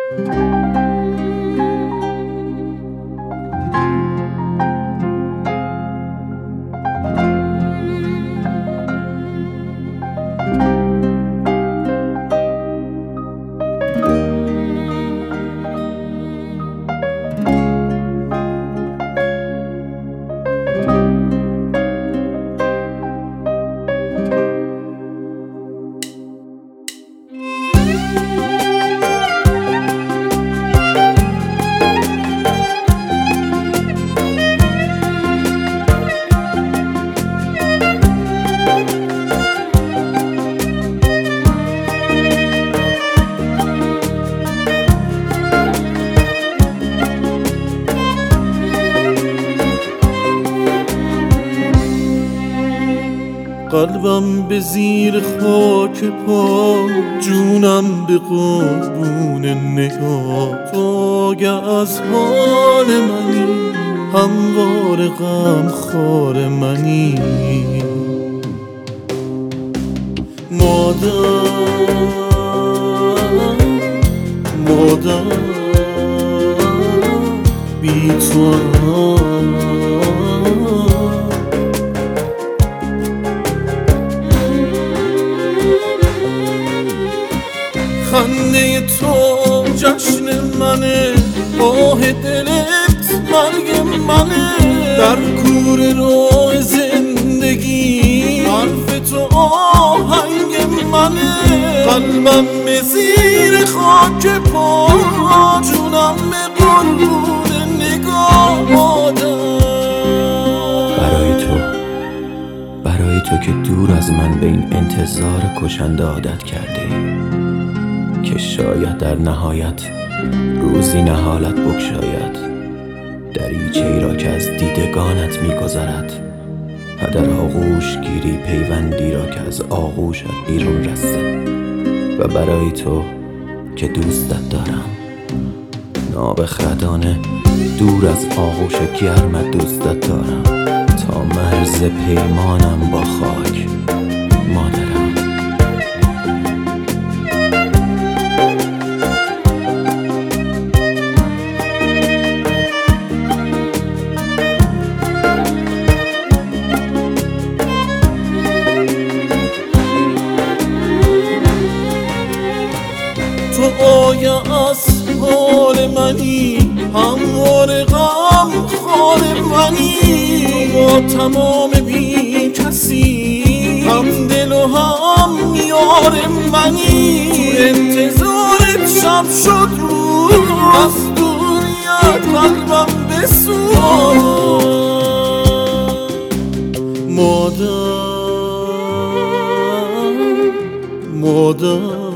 قلبم به زیر خاک پا، جونم به قربون نگاه. تو آگه از حال منی، هموار غم خوار منی. مادر بی تو خنده تو جشن منه، آه دلت مرگ منه. در کوره راه زندگی حرف تو آهنگ منه. قلبم به زیر خاک پا، جونم به قربون نگاه. برای تو که دور از من به این انتظار کشنده عادت کرده ای، که شاید در نهایت روزی نهالت بگشاید. دریچه ای را که از دیدگانت می‌گذرد و در آغوش گیری پیوندی را که از آغوشت بیرون رسته. و برای تو که دوستت دارم، نابخردانه دور از آغوش گرمت دوستت دارم، تا مرز پیمانم با خاک مادرم. تو آیه از حال منی، هموار غم خوار منی. با تمام بی کسی، هم دل و هم یار منی. تو انتظارت شب شد روز، از دوریت قلبم بسوز. مادر